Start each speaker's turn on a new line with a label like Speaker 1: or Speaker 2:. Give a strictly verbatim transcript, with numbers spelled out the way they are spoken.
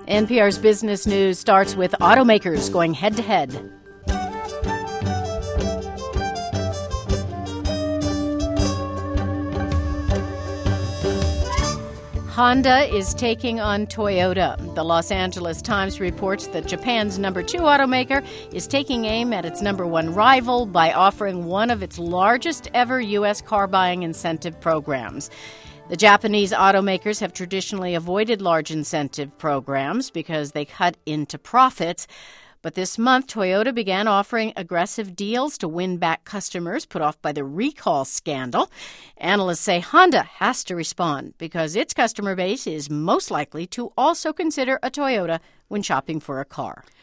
Speaker 1: N P R's Business News starts with automakers going head-to-head. Honda is taking on Toyota. The Los Angeles Times reports that Japan's number two automaker is taking aim at its number one rival by offering one of its largest ever U S car buying incentive programs. The Japanese automakers have traditionally avoided large incentive programs because they cut into profits. But this month, Toyota began offering aggressive deals to win back customers put off by the recall scandal. Analysts say Honda has to respond because its customer base is most likely to also consider a Toyota when shopping for a car.